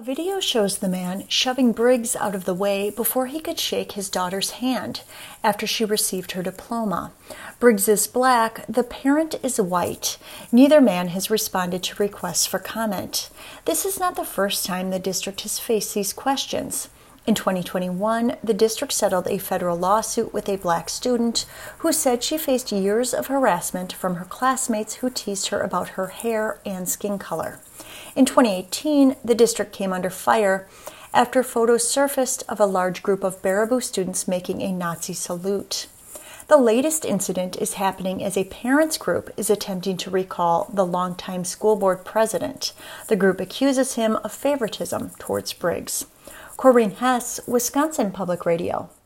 A video shows the man shoving Briggs out of the way before he could shake his daughter's hand after she received her diploma. Briggs is black, the parent is white. Neither man has responded to requests for comment. This is not the first time the district has faced these questions. In 2021, the district settled a federal lawsuit with a black student who said she faced years of harassment from her classmates who teased her about her hair and skin color. In 2018, the district came under fire after photos surfaced of a large group of Baraboo students making a Nazi salute. The latest incident is happening as a parents' group is attempting to recall the longtime school board president. The group accuses him of favoritism towards Briggs. Corinne Hess, Wisconsin Public Radio.